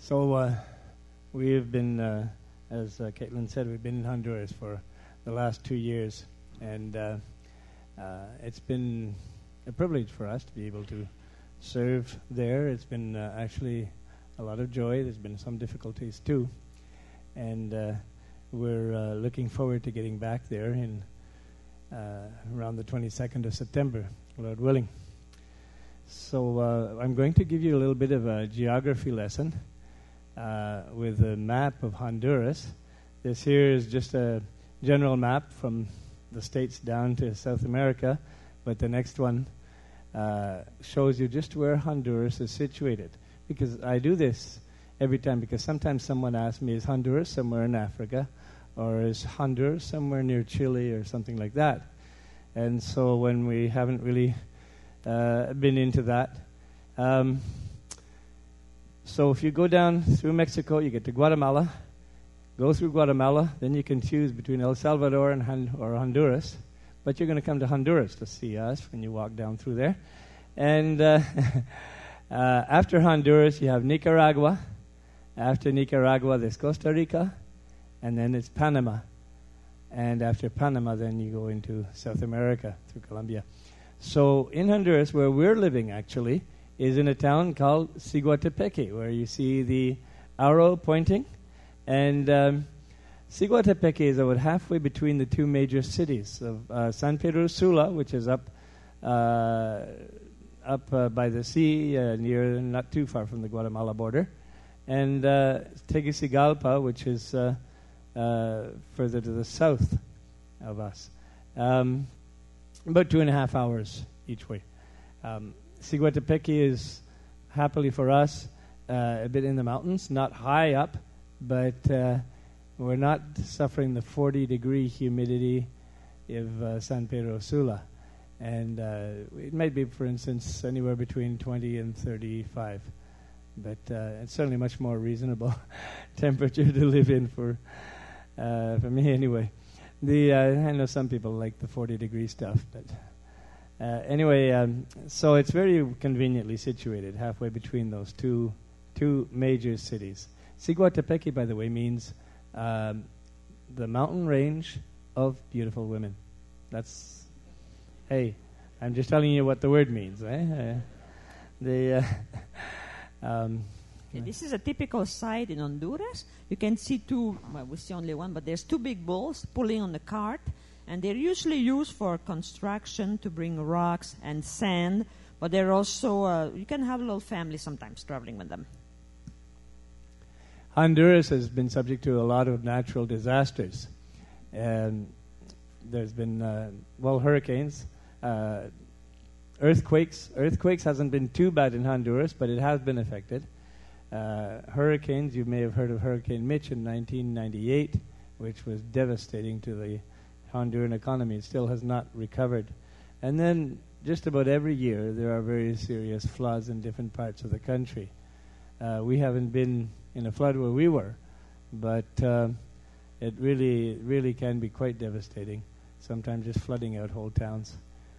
So we have been, as Caitlin said, we've been in Honduras for the last 2 years, and it's been a privilege for us to be able to serve there. It's been actually a lot of joy. There's been some difficulties too, and we're looking forward to getting back there in around the 22nd of September, Lord willing. So I'm going to give you a little bit of a geography lesson with a map of Honduras. This here is just a general map from the States down to South America, but the next one shows you just where Honduras is situated. Because I do this every time, because sometimes someone asks me, is Honduras somewhere in Africa? Or is Honduras somewhere near Chile or something like that? And so when we haven't really been into that. So if you go down through Mexico, you get to Guatemala. Go through Guatemala, then you can choose between El Salvador and or Honduras. But you're going to come to Honduras to see us when you walk down through there. And after Honduras, you have Nicaragua. After Nicaragua, there's Costa Rica. And then it's Panama. And after Panama, then you go into South America through Colombia. So in Honduras, where we're living actually, is in a town called Ciguatepeque, where you see the arrow pointing. And Ciguatepeque is about halfway between the two major cities of San Pedro Sula, which is up by the sea, near, not too far from the Guatemala border, and Tegucigalpa, which is further to the south of us. About 2.5 hours each way. Ciguatepeque is, happily for us, a bit in the mountains, not high up, but we're not suffering the 40-degree humidity of San Pedro Sula. And it might be, for instance, anywhere between 20 and 35. But it's certainly much more reasonable temperature to live in for me anyway. I know some people like the 40-degree stuff, but anyway, so it's very conveniently situated, halfway between those two major cities. Ciguatepeque, by the way, means the mountain range of beautiful women. That's, hey, I'm just telling you what the word means. This is a typical site in Honduras. You can see we see only one, but there's two big bulls pulling on the cart, and they're usually used for construction to bring rocks and sand, but they're also, you can have a little family sometimes traveling with them. Honduras has been subject to a lot of natural disasters. And there's been, hurricanes, earthquakes. Earthquakes hasn't been too bad in Honduras, but it has been affected. Hurricanes, you may have heard of Hurricane Mitch in 1998, which was devastating to the Honduran economy. It still has not recovered. And then just about every year there are very serious floods in different parts of the country. We haven't been in a flood where we were, but it really can be quite devastating, sometimes just flooding out whole towns.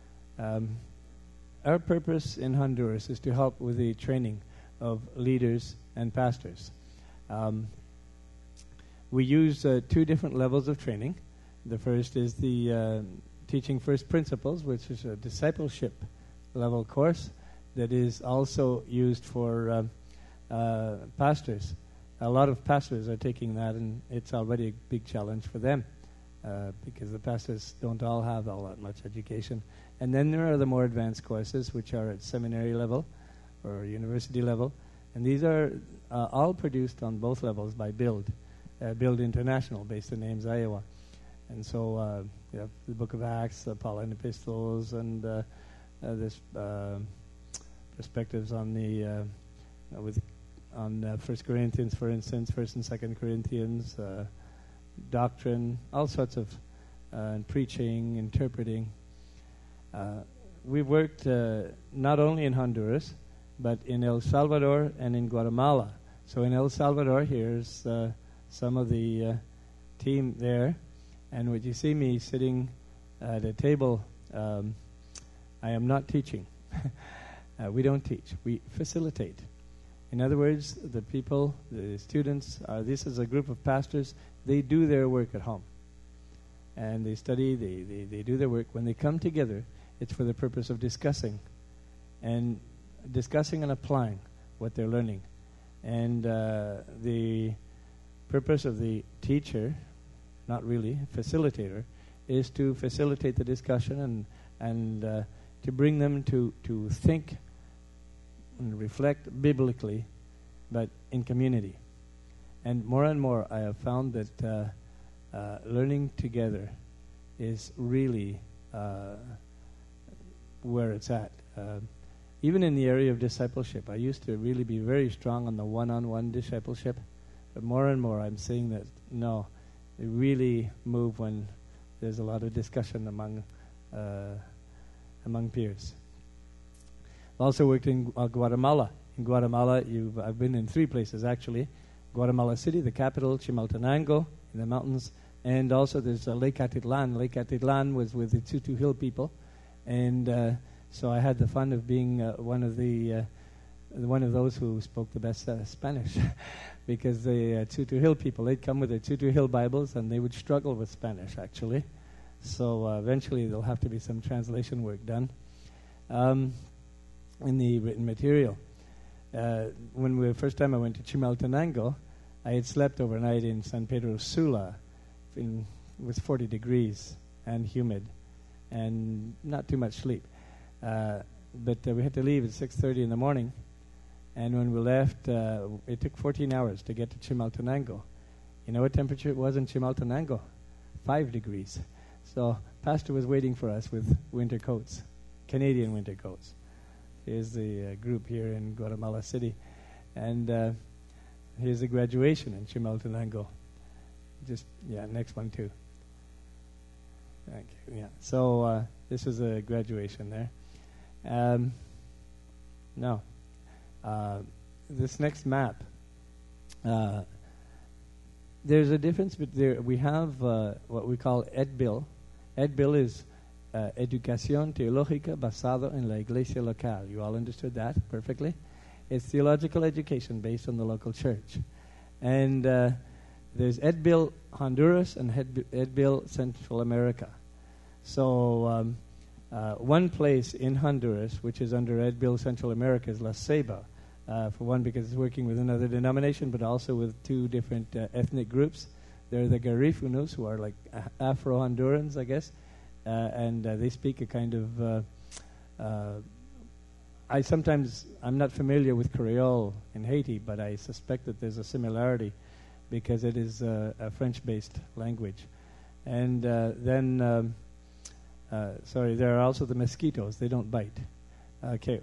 Our purpose in Honduras is to help with the training of leaders and pastors. We use 2 different levels of training. The first is the Teaching First Principles, which is a discipleship level course that is also used for pastors. A lot of pastors are taking that, and it's already a big challenge for them because the pastors don't all have all that much education. And then there are the more advanced courses, which are at seminary level or university level. And these are all produced on both levels by Build International, based in Ames, Iowa. And so you have the Book of Acts, the Pauline Epistles, and this perspectives on the on 1 Corinthians, for instance, 1 and 2 Corinthians, doctrine, all sorts of preaching, interpreting. We've worked not only in Honduras, but in El Salvador and in Guatemala. So in El Salvador, here's some of the team there. And when you see me sitting at a table, I am not teaching. We don't teach. We facilitate. In other words, the people, the students, this is a group of pastors, they do their work at home. And they study, they do their work. When they come together, it's for the purpose of discussing and applying what they're learning. And the purpose of the teacher, not really, facilitator, is to facilitate the discussion and to bring them to think and reflect biblically, but in community. And more, I have found that learning together is really where it's at. Even in the area of discipleship, I used to really be very strong on the one-on-one discipleship, but more and more I'm seeing that, no, they really move when there's a lot of discussion among peers. Also worked in Guatemala. In Guatemala, I've been in 3 places actually. Guatemala City, the capital, Chimaltenango, in the mountains, and also there's Lake Atitlan. Lake Atitlan was with the Tutu Hill people, and so I had the fun of being one of those who spoke the best Spanish, because the Tutu Hill people, they'd come with their Tutu Hill Bibles, and they would struggle with Spanish actually. So eventually there'll have to be some translation work done in the written material. When the first time I went to Chimaltenango, I had slept overnight in San Pedro Sula. It was 40 degrees and humid and not too much sleep. But we had to leave at 6:30 in the morning. And when we left, it took 14 hours to get to Chimaltenango. You know what temperature it was in Chimaltenango? 5 degrees. So Pastor was waiting for us with winter coats, Canadian winter coats. Here's the group here in Guatemala City. And here's the graduation in Chimaltenango. Next one too. Thank you. Yeah. So this is a graduation there. This next map, there's a difference. But we have what we call EDBIL. EDBIL is Educación Teológica Basado en la Iglesia Local. You all understood that perfectly? It's theological education based on the local church. And there's EDBIL Honduras and EDBIL Central America. So one place in Honduras, which is under EDBIL Central America, is La Ceiba. For one, because it's working with another denomination, but also with 2 different ethnic groups. There are the Garifunos, who are like Afro-Hondurans, I guess. And they speak a kind of... I'm not familiar with Creole in Haiti, but I suspect that there's a similarity because it is a French-based language. And there are also the mosquitoes. They don't bite. Okay.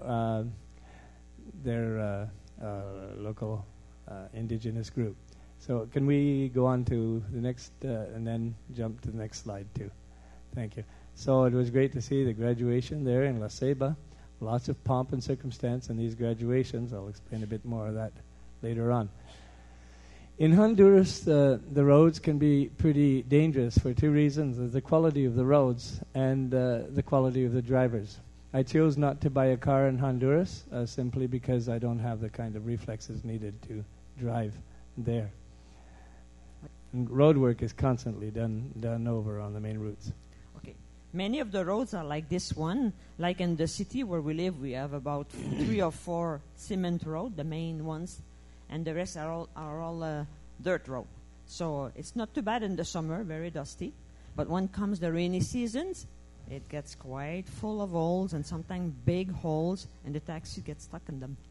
They're local indigenous group. So can we go on to the next and then jump to the next slide too? Thank you. So it was great to see the graduation there in La Ceiba. Lots of pomp and circumstance in these graduations. I'll explain a bit more of that later on. In Honduras, the roads can be pretty dangerous for 2 reasons: the quality of the roads and the quality of the drivers. I chose not to buy a car in Honduras simply because I don't have the kind of reflexes needed to drive there. And road work is constantly done over on the main routes. Okay. Many of the roads are like this one. Like in the city where we live, we have about 3 or 4 cement roads, the main ones, and the rest are all dirt road. So it's not too bad in the summer, very dusty. But when comes the rainy seasons, it gets quite full of holes, and sometimes big holes, and the taxi gets stuck in them.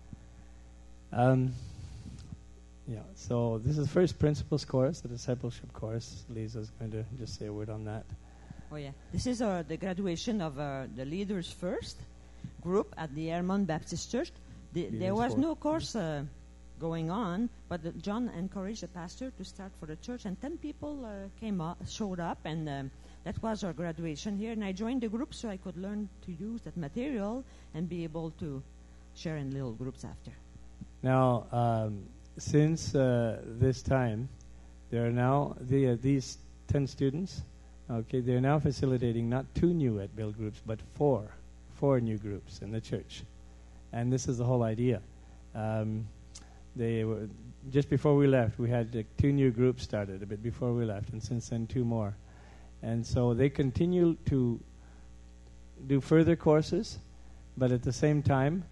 So this is First Principles course, the discipleship course. Lisa's going to just say a word on that. Oh, yeah. This is the graduation of the Leaders First group at the Hermon Baptist Church. There was no course going on, but John encouraged the pastor to start for the church, and 10 people showed up, and that was our graduation here. And I joined the group so I could learn to use that material and be able to share in little groups after. Now, since this time, there are now these 10 students. Okay, they're now facilitating not 2 new EDBIL groups, but 4 new groups in the church. And this is the whole idea. They were just before we left. We had 2 new groups started a bit before we left, and since then 2 more. And so they continue to do further courses, but at the same time,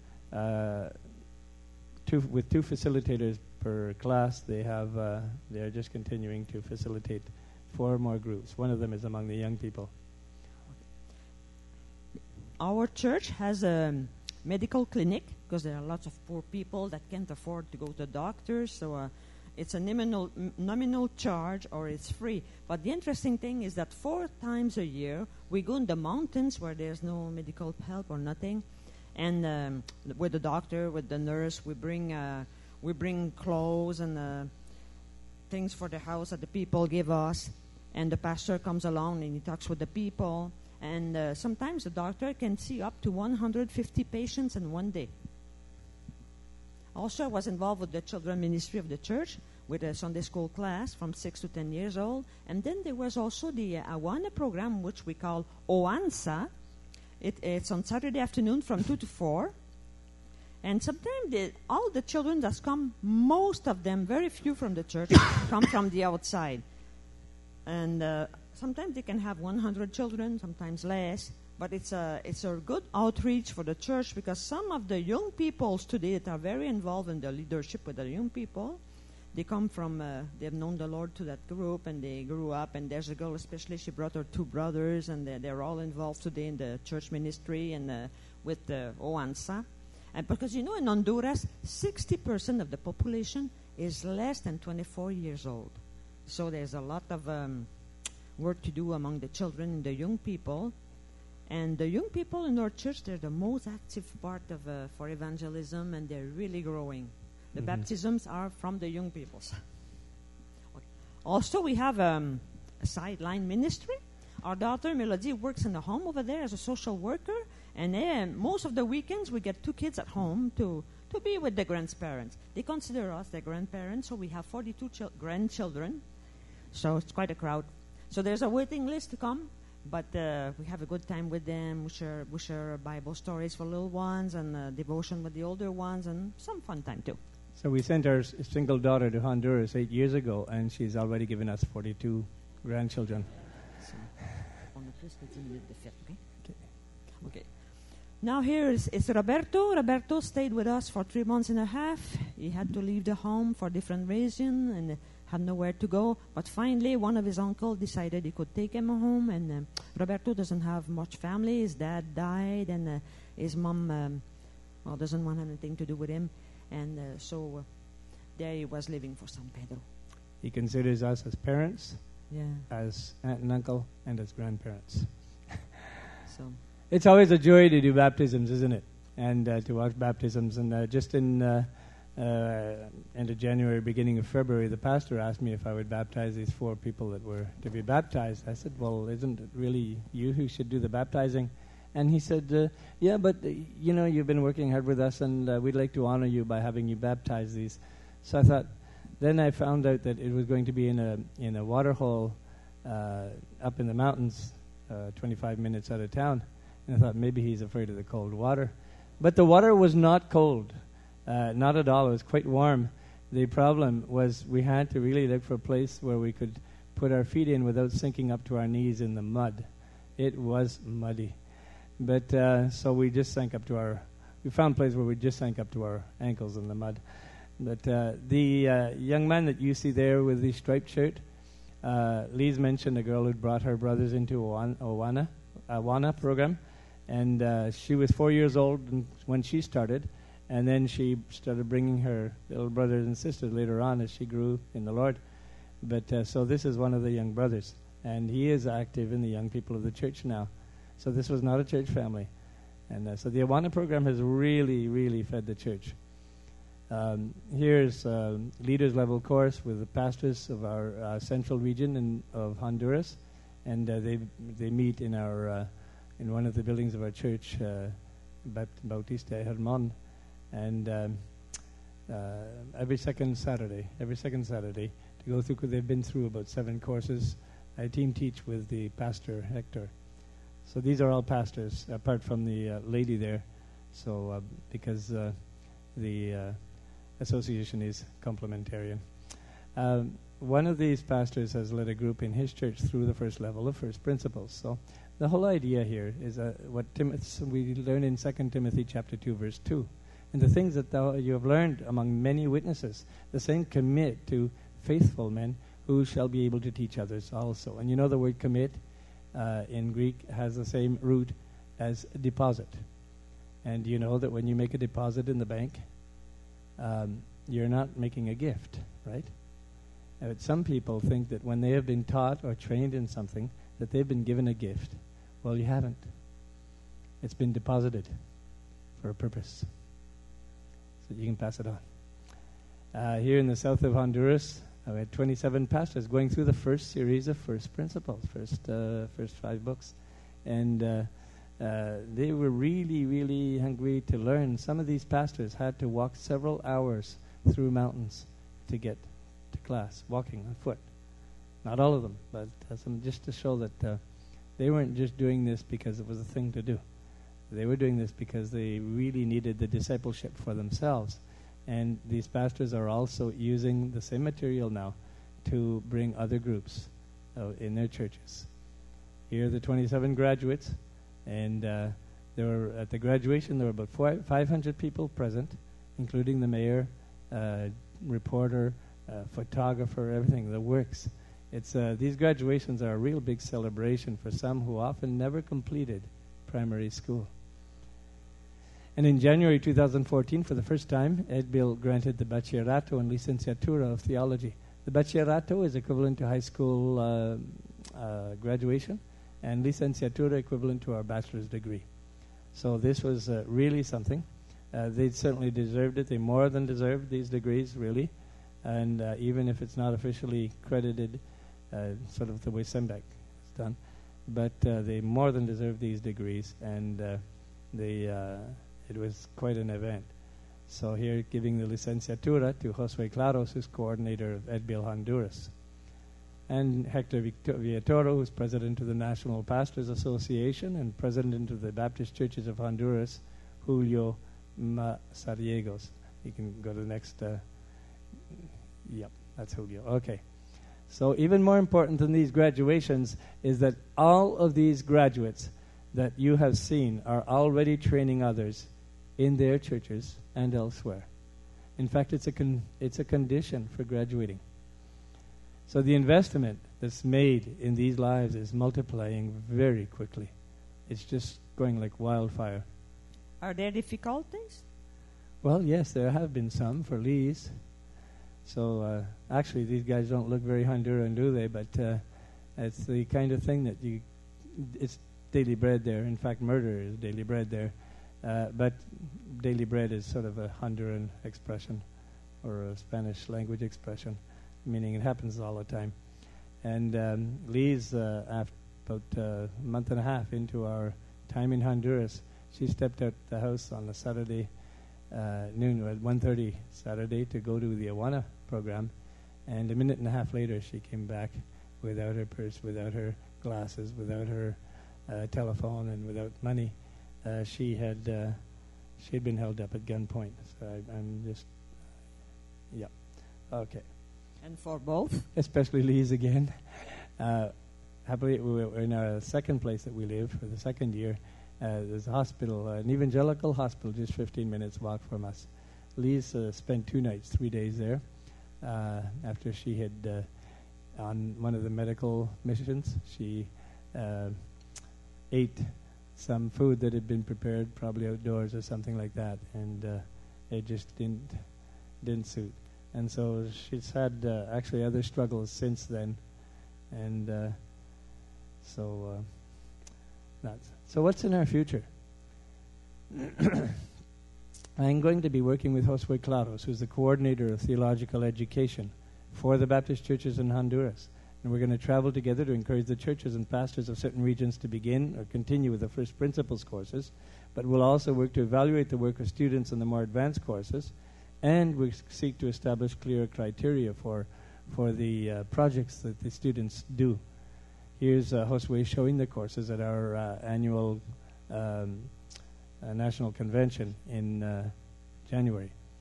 with 2 facilitators per class, they are just continuing to facilitate 4 more groups. One of them is among the young people. Our church has a medical clinic because there are lots of poor people that can't afford to go to the doctor. So it's a nominal charge, or it's free. But the interesting thing is that 4 times a year we go in the mountains where there's no medical help or nothing, and with the doctor, with the nurse, we bring clothes and things for the house that the people give us, and the pastor comes along and he talks with the people. And sometimes the doctor can see up to 150 patients in one day. Also, I was involved with the children ministry of the church with a Sunday school class from 6 to 10 years old. And then there was also the Awana program, which we call OANSA. It's on Saturday afternoon from 2 to 4. And sometimes all the children that come, most of them, very few from the church, come from the outside. And sometimes they can have 100 children, sometimes less. But it's a good outreach for the church, because some of the young people today that are very involved in the leadership with the young people, they come from, they've known the Lord to that group, and they grew up. And there's a girl especially, she brought her 2 brothers, and they're all involved today in the church ministry and with the OANSA. And because, in Honduras, 60% of the population is less than 24 years old. So there's a lot of work to do among the children and the young people. And the young people in our church, they're the most active part of for evangelism, and they're really growing. The baptisms are from the young people. Okay. Also, we have a sideline ministry. Our daughter, Melody, works in the home over there as a social worker. And then most of the weekends, we get 2 kids at home to be with the grandparents. They consider us their grandparents, so we have 42 grandchildren. So it's quite a crowd. So there's a waiting list to come, but we have a good time with them. We share Bible stories for little ones, and devotion with the older ones, and some fun time too. So we sent our single daughter to Honduras 8 years ago, and she's already given us 42 grandchildren. Okay. Now here is Roberto. Roberto stayed with us for 3 months and a half. He had to leave the home for different reasons and had nowhere to go. But finally, one of his uncles decided he could take him home. And Roberto doesn't have much family. His dad died, and his mom doesn't want anything to do with him. And so there he was living for San Pedro. He considers us as parents, yeah, as aunt and uncle, and as grandparents. So it's always a joy to do baptisms, isn't it? And to watch baptisms. And just in end of January, beginning of February, the pastor asked me if I would baptize these 4 people that were to be baptized. I said, well, isn't it really you who should do the baptizing? And he said, yeah, but, you've been working hard with us, and we'd like to honor you by having you baptize these. So I thought, then I found out that it was going to be in a water hole up in the mountains, 25 minutes out of town. And I thought maybe he's afraid of the cold water. But the water was not cold, not at all. It was quite warm. The problem was we had to really look for a place where we could put our feet in without sinking up to our knees in the mud. It was muddy. But so we just sank up to we found a place where we just sank up to our ankles in the mud. But the young man that you see there with the striped shirt, Lee's mentioned a girl who'd brought her brothers into Awana program. And she was 4 years old when she started. And then she started bringing her little brothers and sisters later on as she grew in the Lord. But so this is one of the young brothers. And he is active in the young people of the church now. So this was not a church family. And so the Awana program has really, really fed the church. Here's a leaders level course with the pastors of our central region of Honduras. And they meet in our in one of the buildings of our church, Bautista Hermon. And every second Saturday to go through, because they've been through about 7 courses. I team teach with the pastor, Hector. So these are all pastors, apart from the lady there. So because the association is complementarian. One of these pastors has led a group in his church through the first level of first principles. So the whole idea here is what we learn in 2 Timothy chapter 2, verse 2. And the things that you have learned among many witnesses, the same commit to faithful men who shall be able to teach others also. And you know the word commit in Greek has the same root as deposit. And you know that when you make a deposit in the bank, you're not making a gift, right? But some people think that when they have been taught or trained in something, that they've been given a gift. Well, you haven't. It's been deposited for a purpose. So you can pass it on. Here in the south of Honduras, we had 27 pastors going through the first series of first principles, first 5 books. And they were really, really hungry to learn. Some of these pastors had to walk several hours through mountains to get to class, walking on foot. Not all of them, but some, just to show that they weren't just doing this because it was a thing to do. They were doing this because they really needed the discipleship for themselves. And these pastors are also using the same material now to bring other groups in their churches. Here are the 27 graduates, and there were, at the graduation, there were about 500 people present, including the mayor, reporter, photographer, everything, the works. It's these graduations are a real big celebration for some who often never completed primary school. And in January 2014, for the first time, Edbil granted the Bachillerato and Licenciatura of Theology. The Bachillerato is equivalent to high school graduation, and Licenciatura equivalent to our bachelor's degree. So this was really something. They certainly deserved it. They more than deserved these degrees, really. And even if it's not officially credited, sort of the way SEMBEC is done, but they more than deserve these degrees, and it was quite an event. So here, giving the Licenciatura to Josue Claros, who's coordinator of Edbil Honduras, and Hector Villatoro, who's president of the National Pastors Association and president of the Baptist Churches of Honduras, Julio Mazariegos. You can go to the next. Yep, that's Julio. Okay. So even more important than these graduations is that all of these graduates that you have seen are already training others in their churches and elsewhere. In fact, it's a condition for graduating. So the investment that's made in these lives is multiplying very quickly. It's just going like wildfire. Are there difficulties? Well, yes, there have been some for Lee's. So actually, these guys don't look very Honduran, do they? But it's the kind of thing that it's daily bread there. In fact, murder is daily bread there. But daily bread is sort of a Honduran expression or a Spanish language expression, meaning it happens all the time. And Lee's, after about a month and a half into our time in Honduras, she stepped out the house on a Saturday noon at 1:30 Saturday to go to the Awana program, and a minute and a half later she came back without her purse, without her glasses, without her telephone, and without money. She had been held up at gunpoint. So I'm just, yeah, okay. And for both? Especially Lee's again. Happily, we're in our second place that we live for the second year. There's a hospital, an evangelical hospital, just 15 minutes walk from us. Lee's spent 2 nights, 3 days there after she had, on one of the medical missions, she ate some food that had been prepared, probably outdoors or something like that, and it just didn't suit. And so she's had actually other struggles since then, and so what's in our future? I'm going to be working with Josue Claros, who's the coordinator of theological education for the Baptist churches in Honduras. And we're going to travel together to encourage the churches and pastors of certain regions to begin or continue with the first principles courses. But we'll also work to evaluate the work of students in the more advanced courses. And we seek to establish clear criteria for the projects that the students do. Here's Josue showing the courses at our annual national convention in January.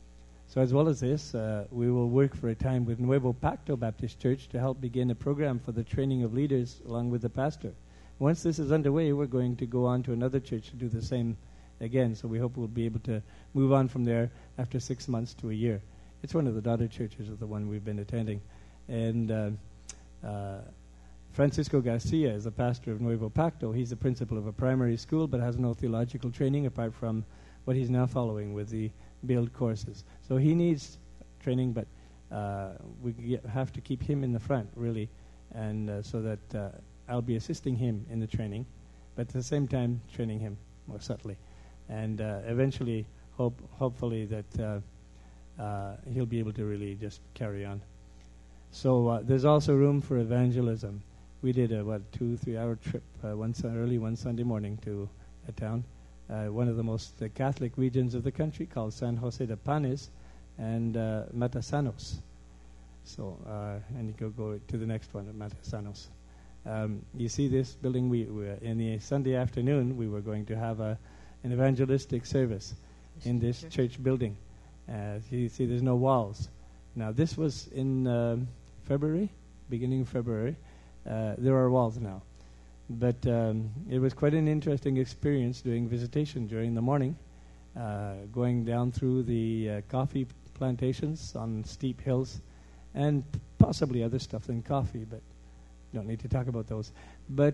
So as well as this, we will work for a time with Nuevo Pacto Baptist Church to help begin a program for the training of leaders along with the pastor. Once this is underway, we're going to go on to another church to do the same again. So we hope we'll be able to move on from there after 6 months to a year. It's one of the daughter churches of the one we've been attending. And Francisco Garcia is the pastor of Nuevo Pacto. He's the principal of a primary school but has no theological training apart from what he's now following with the build courses. So he needs training, but we have to keep him in the front, really, and so that I'll be assisting him in the training, but at the same time training him more subtly. And eventually, hopefully that he'll be able to really just carry on. So there's also room for evangelism. We did a 2-3 hour trip early one Sunday morning to a town, one of the most Catholic regions of the country, called San Jose de Panes and Matasanos. So and you go to the next one, Matasanos. You see this building? We in the Sunday afternoon we were going to have an evangelistic service in this church building. You see, there's no walls. Now this was in February, beginning of February. There are walls now. But it was quite an interesting experience doing visitation during the morning, going down through the coffee plantations on steep hills, and possibly other stuff than coffee, but don't need to talk about those. But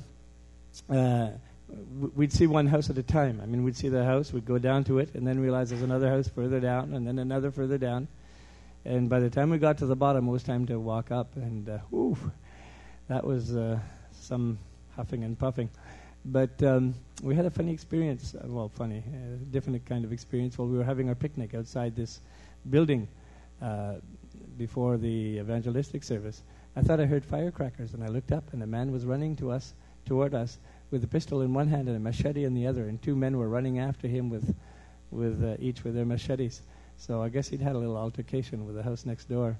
we'd see one house at a time. I mean, we'd see the house, we'd go down to it, and then realize there's another house further down, and then another further down. And by the time we got to the bottom, it was time to walk up, and that was some huffing and puffing. But we had a funny experience, different kind of experience while we were having our picnic outside this building before the evangelistic service. I thought I heard firecrackers, and I looked up, and a man was running toward us with a pistol in one hand and a machete in the other, and two men were running after him with each with their machetes. So I guess he'd had a little altercation with the house next door.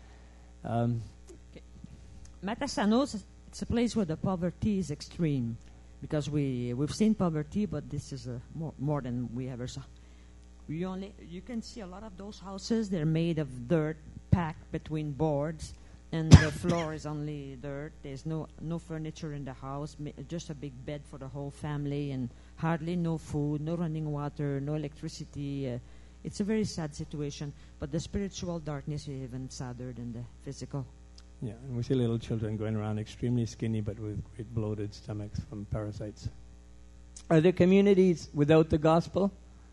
Matasanos, it's a place where the poverty is extreme, because we've seen poverty, but this is more than we ever saw. You can see a lot of those houses. They're made of dirt packed between boards, and the floor is only dirt. There's no furniture in the house, just a big bed for the whole family, and hardly no food, no running water, no electricity. It's a very sad situation, but the spiritual darkness is even sadder than the physical. Yeah, and we see little children going around extremely skinny but with great bloated stomachs from parasites. Are there communities without the gospel?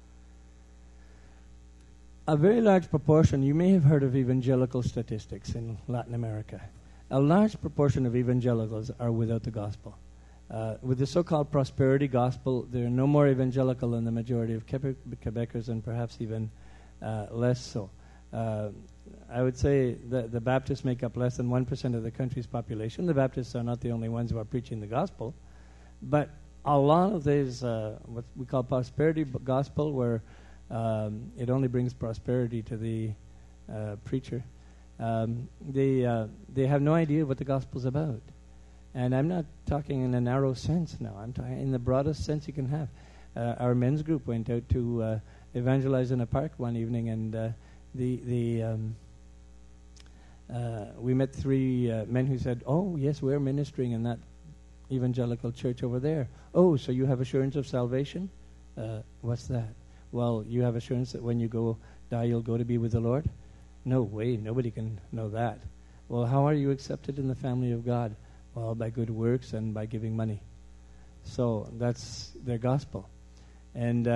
A very large proportion, you may have heard of evangelical statistics in Latin America. A large proportion of evangelicals are without the gospel. With the so-called prosperity gospel, they're no more evangelical than the majority of Quebecers, and perhaps even less so. I would say that the Baptists make up less than 1% of the country's population. The Baptists are not the only ones who are preaching the gospel. But a lot of these, what we call prosperity gospel, where it only brings prosperity to the preacher, they have no idea what the gospel's about. And I'm not talking in a narrow sense now. I'm talking in the broadest sense you can have. Our men's group went out to evangelize in a park one evening, and we met three men who said, "Oh, yes, we're ministering in that evangelical church over there." "Oh, so you have assurance of salvation?" "What's that?" "Well, you have assurance that when you die, you'll go to be with the Lord?" "No way, nobody can know that." "Well, how are you accepted in the family of God?" "Well, by good works and by giving money." So that's their gospel. And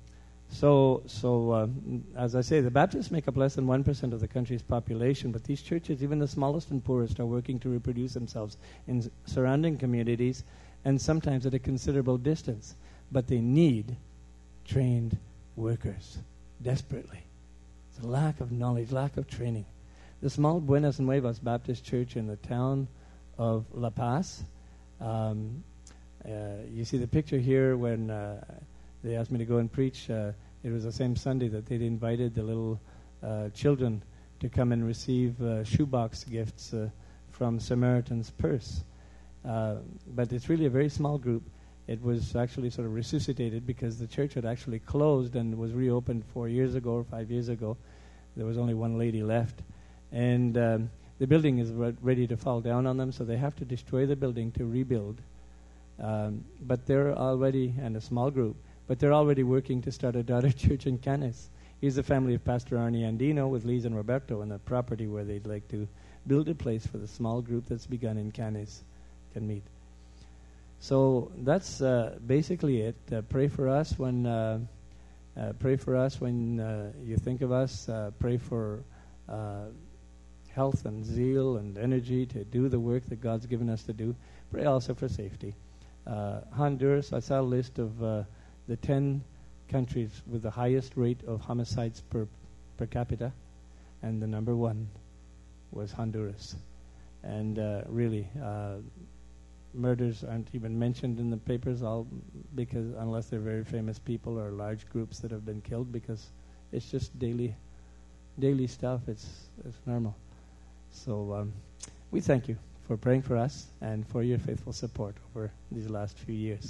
as I say, the Baptists make up less than 1% of the country's population, but these churches, even the smallest and poorest, are working to reproduce themselves in surrounding communities, and sometimes at a considerable distance. But they need trained workers desperately. It's a lack of knowledge, lack of training. The small Buenas Nuevas Baptist Church in the town of La Paz, you see the picture here when they asked me to go and preach. It was the same Sunday that they'd invited the little children to come and receive shoebox gifts from Samaritan's Purse. But it's really a very small group. It was actually sort of resuscitated because the church had actually closed and was reopened 4 years ago or 5 years ago. There was only one lady left. And the building is ready to fall down on them, so they have to destroy the building to rebuild. But they're already, and a small group, but they're already working to start a daughter church in Canis. He's the family of Pastor Arnie Andino with Lisa and Roberto and the property where they'd like to build a place for the small group that's begun in Canis can meet. So that's basically it. Pray for us when you think of us. Pray for health and zeal and energy to do the work that God's given us to do. Pray also for safety. Honduras, I saw a list of the 10 countries with the highest rate of homicides per capita, and the number one was Honduras. And really, murders aren't even mentioned in the papers, because unless they're very famous people or large groups that have been killed, because it's just daily stuff. It's normal. So we thank you for praying for us and for your faithful support over these last few years.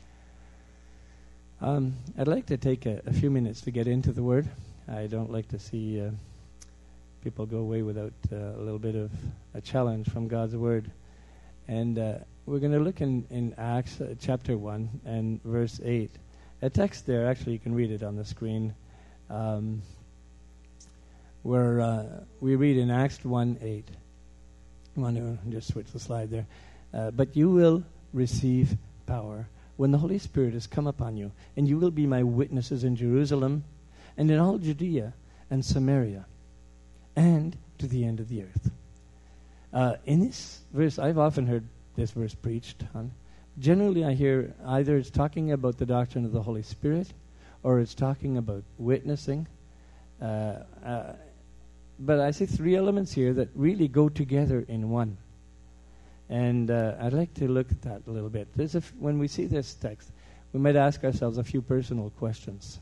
I'd like to take a few minutes to get into the Word. I don't like to see people go away without a little bit of a challenge from God's Word. And we're going to look in Acts chapter 1 and verse 8. A text there, actually you can read it on the screen, where we read in Acts 1:8. I want to just switch the slide there. But you will receive power when the Holy Spirit has come upon you, and you will be my witnesses in Jerusalem and in all Judea and Samaria and to the end of the earth. In this verse, I've often heard this verse preached on. Generally, I hear either it's talking about the doctrine of the Holy Spirit or it's talking about witnessing. But I see three elements here that really go together in one. And I'd like to look at that a little bit. When we see this text, we might ask ourselves a few personal questions.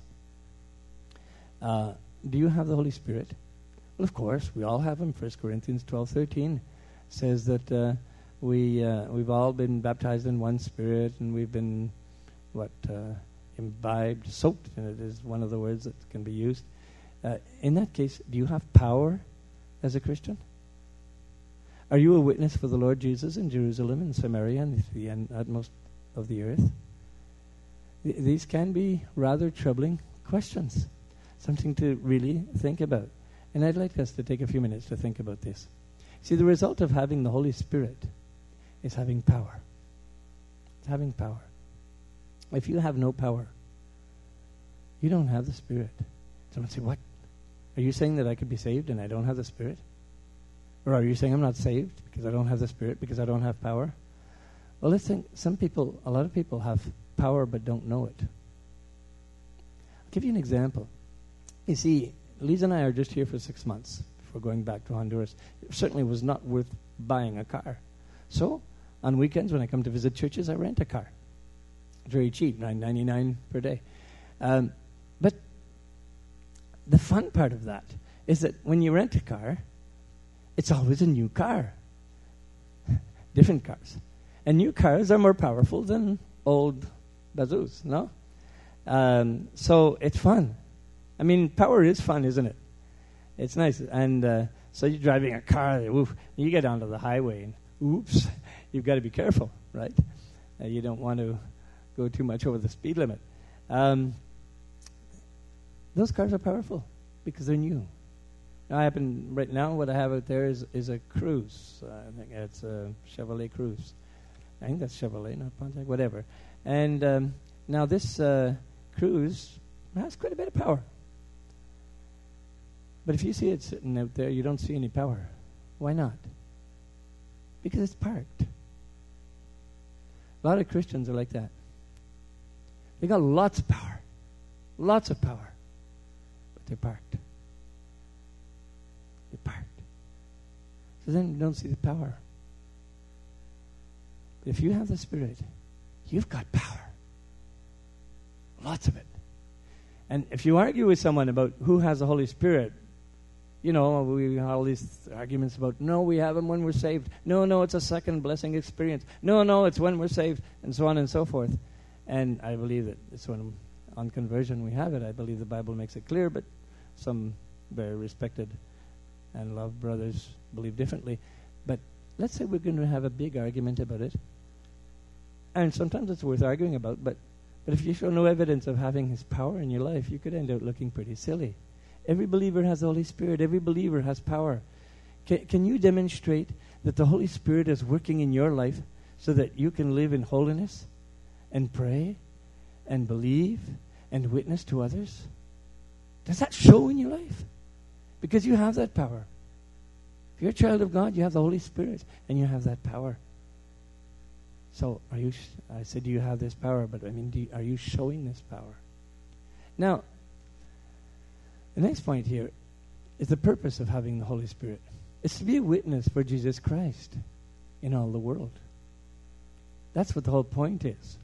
Do you have the Holy Spirit? Well, of course, we all have him. 1 Corinthians 12:13 says that we've all been baptized in one Spirit, and we've been, imbibed, soaked in it is one of the words that can be used. In that case, do you have power as a Christian? Are you a witness for the Lord Jesus in Jerusalem and Samaria and to the utmost of the earth? These can be rather troubling questions, something to really think about. And I'd like us to take a few minutes to think about this. See, the result of having the Holy Spirit is having power. It's having power. If you have no power, you don't have the Spirit. Someone say, what? Are you saying that I could be saved and I don't have the Spirit? Or are you saying I'm not saved because I don't have the Spirit, because I don't have power? Well, let's think. A lot of people have power but don't know it. I'll give you an example. You see, Lisa and I are just here for 6 months before going back to Honduras. It certainly was not worth buying a car. So, on weekends when I come to visit churches, I rent a car. It's very cheap, $9.99 per day. But the fun part of that is that when you rent a car, it's always a new car. Different cars. And new cars are more powerful than old bazoos, no? So it's fun. I mean, power is fun, isn't it? It's nice. And so you're driving a car, you get onto the highway, and oops, you've got to be careful, right? You don't want to go too much over the speed limit. Those cars are powerful because they're new. Right now, what I have out there is a Cruze. I think it's a Chevrolet Cruze. I think that's Chevrolet, not Pontiac, whatever. And now this Cruze has quite a bit of power. But if you see it sitting out there, you don't see any power. Why not? Because it's parked. A lot of Christians are like that. They got lots of power. Lots of power. But they're parked. They're parked. So then you don't see the power. But if you have the Spirit, you've got power. Lots of it. And if you argue with someone about who has the Holy Spirit, we have all these arguments about, no, we have him when we're saved. No, it's a second blessing experience. No, it's when we're saved, and so on and so forth. And I believe that it's when on conversion we have it. I believe the Bible makes it clear, but some very respected and loved brothers believe differently. But let's say we're going to have a big argument about it. And sometimes it's worth arguing about, but if you show no evidence of having His power in your life, you could end up looking pretty silly. Every believer has the Holy Spirit. Every believer has power. Can you demonstrate that the Holy Spirit is working in your life so that you can live in holiness and pray and believe and witness to others? Does that show in your life? Because you have that power. If you're a child of God, you have the Holy Spirit and you have that power. So, I said, do you have this power? But I mean, are you showing this power? Now, the next point here is the purpose of having the Holy Spirit. It's to be a witness for Jesus Christ in all the world. That's what the whole point is.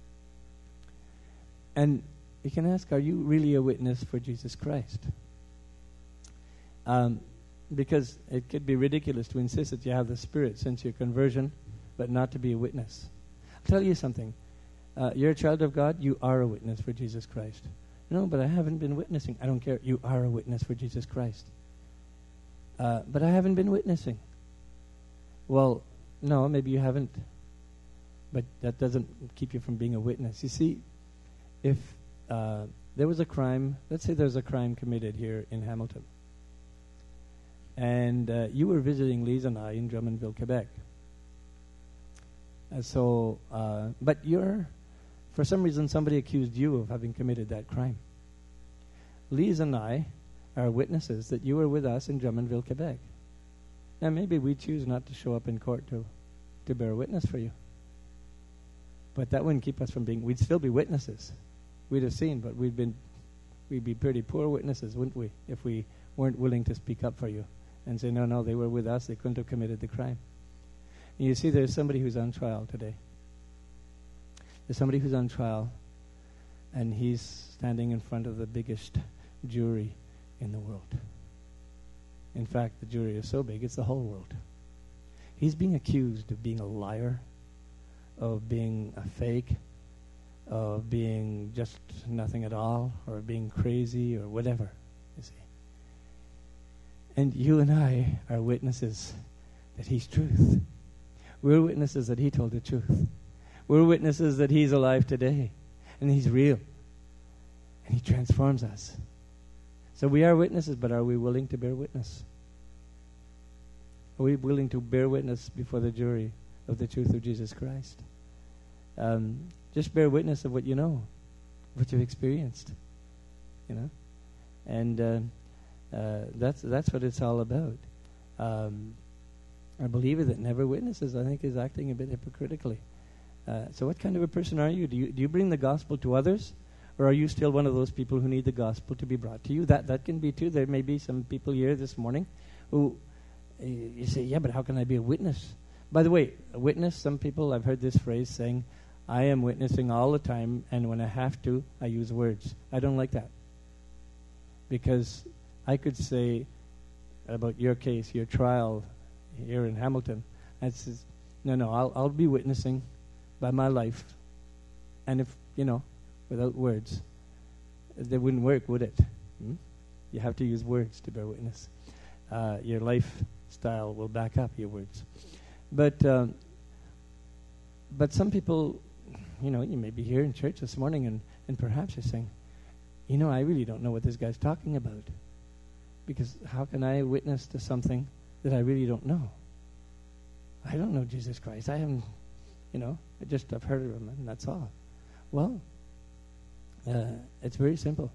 And you can ask, are you really a witness for Jesus Christ? Because it could be ridiculous to insist that you have the Spirit since your conversion, but not to be a witness. I'll tell you something. You're a child of God, you are a witness for Jesus Christ. No, but I haven't been witnessing. I don't care. You are a witness for Jesus Christ. But I haven't been witnessing. Well, no, maybe you haven't. But that doesn't keep you from being a witness. You see, if there was a crime, let's say there's a crime committed here in Hamilton, and you were visiting Lise and I in Drummondville, Quebec. But for some reason, somebody accused you of having committed that crime. Lise and I are witnesses that you were with us in Drummondville, Quebec. Now, maybe we choose not to show up in court to bear witness for you. But that wouldn't keep us from we'd still be witnesses. We'd have seen, but we'd be pretty poor witnesses, wouldn't we, if we weren't willing to speak up for you and say, no, they were with us, they couldn't have committed the crime. And you see, there's somebody who's on trial today. There's somebody who's on trial, and he's standing in front of the biggest jury in the world. In fact, the jury is so big, it's the whole world. He's being accused of being a liar, of being a fake, of being just nothing at all, or being crazy, or whatever, you see. And you and I are witnesses that he's truth. We're witnesses that he told the truth. We're witnesses that he's alive today, and he's real, and he transforms us. So we are witnesses, but are we willing to bear witness? Are we willing to bear witness before the jury of the truth of Jesus Christ? Just bear witness of what you know, what you've experienced, you know, and that's what it's all about. A believer that never witnesses, I think, is acting a bit hypocritically. So what kind of a person are you? Do you bring the gospel to others, or are you still one of those people who need the gospel to be brought to you? That can be too. There may be some people here this morning who you say, yeah, but how can I be a witness? By the way, a witness, some people, I've heard this phrase saying, I am witnessing all the time, and when I have to, I use words. I don't like that. Because I could say about your case, your trial here in Hamilton, I says, no, I'll be witnessing by my life. And if, without words, that wouldn't work, would it? You have to use words to bear witness. Your lifestyle will back up your words. But some people, you may be here in church this morning and perhaps you're saying, I really don't know what this guy's talking about. Because how can I witness to something that I really don't know? I don't know Jesus Christ. I haven't, I've heard of him and that's all. Well, it's very simple.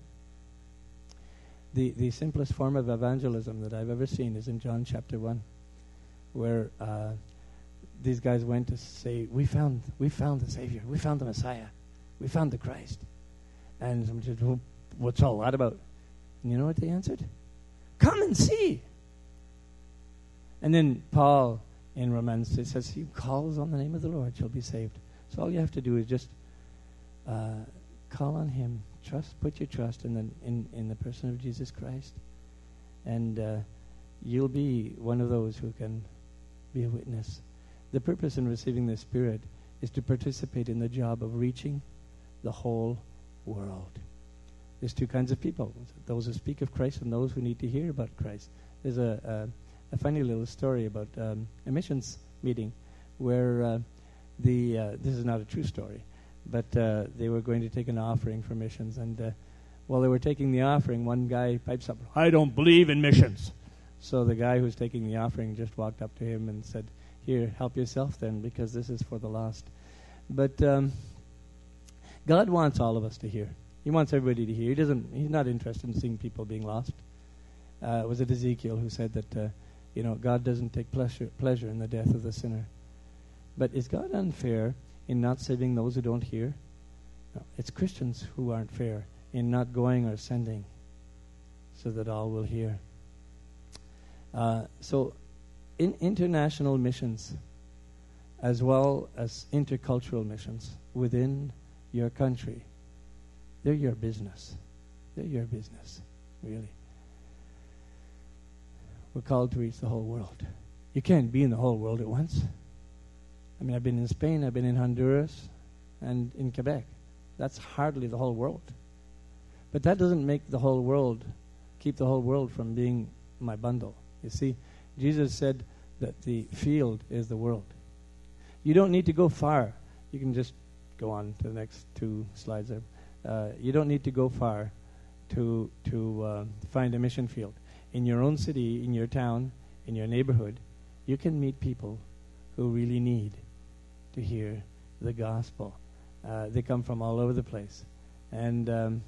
The simplest form of evangelism that I've ever seen is in John chapter 1, where these guys went to say, we found the Savior, we found the Messiah, we found the Christ. And somebody said, well, what's all that about? And you know what they answered? Come and see. And then Paul in Romans says, he who calls on the name of the Lord shall be saved. So all you have to do is just call on him, put your trust in the person of Jesus Christ, and you'll be one of those who can be a witness. The purpose in receiving the Spirit is to participate in the job of reaching the whole world. there's two kinds of people: those who speak of Christ and those who need to hear about Christ. There's a funny little story about a missions meeting where this is not a true story, but they were going to take an offering for missions, and while they were taking the offering, one guy pipes up, "I don't believe in missions." So the guy who's taking the offering just walked up to him and said, "Here, help yourself then, because this is for the lost." But God wants all of us to hear. He wants everybody to hear. He's not interested in seeing people being lost. Was it Ezekiel who said that God doesn't take pleasure in the death of the sinner? But is God unfair in not saving those who don't hear? No, it's Christians who aren't fair in not going or sending so that all will hear. So in international missions, as well as intercultural missions within your country, they're your business. They're your business, really. We're called to reach the whole world. You can't be in the whole world at once. I mean, I've been in Spain, I've been in Honduras, and in Quebec. That's hardly the whole world. But that doesn't make the whole world, keep the whole world from being my bundle. You see, Jesus said that the field is the world. You don't need to go far. You can just go on to the next two slides there. You don't need to go far to find a mission field. In your own city, in your town, in your neighborhood, you can meet people who really need to hear the gospel. They come from all over the place. And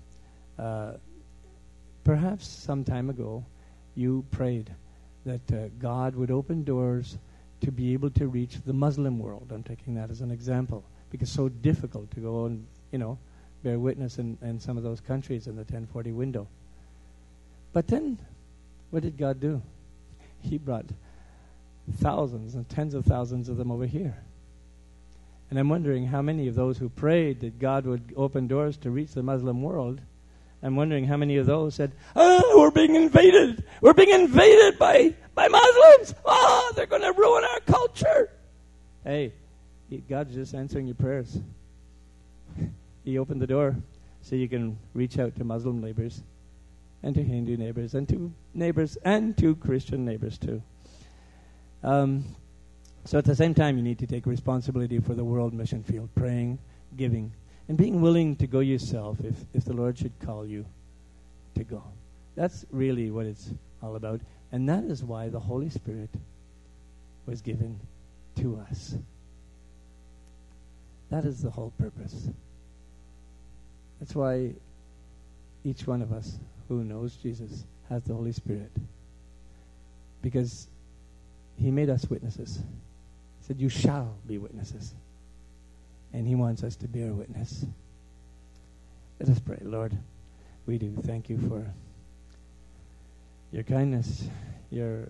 perhaps some time ago, you prayed that God would open doors to be able to reach the Muslim world. I'm taking that as an example, because it's so difficult to go and, bear witness in some of those countries in the 1040 window. But then, what did God do? He brought thousands and tens of thousands of them over here. And I'm wondering how many of those who prayed that God would open doors to reach the Muslim world, I'm wondering how many of those said, we're being invaded. We're being invaded by Muslims. They're going to ruin our culture. Hey, God's just answering your prayers. He opened the door so you can reach out to Muslim neighbors and to Hindu neighbors and to Christian neighbors too. So at the same time, you need to take responsibility for the world mission field, praying, giving, and being willing to go yourself if the Lord should call you to go. That's really what it's all about. And that is why the Holy Spirit was given to us. That is the whole purpose. That's why each one of us who knows Jesus has the Holy Spirit. Because He made us witnesses. He said, "You shall be witnesses." And He wants us to bear witness. Let us pray. Lord, we do thank You for Your kindness, Your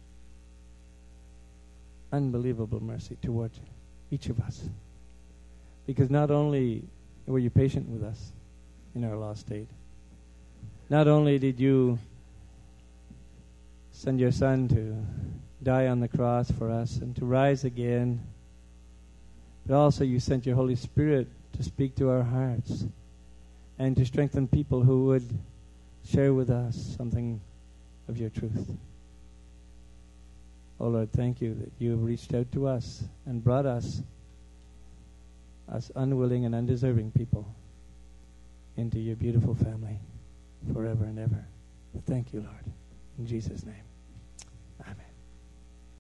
unbelievable mercy toward each of us. Because not only were You patient with us in our lost state, not only did You send Your Son to die on the cross for us and to rise again, but also You sent Your Holy Spirit to speak to our hearts and to strengthen people who would share with us something of Your truth. Oh Lord, thank You that You have reached out to us and brought us unwilling and undeserving people, into Your beautiful family forever and ever. Thank You, Lord. In Jesus' name.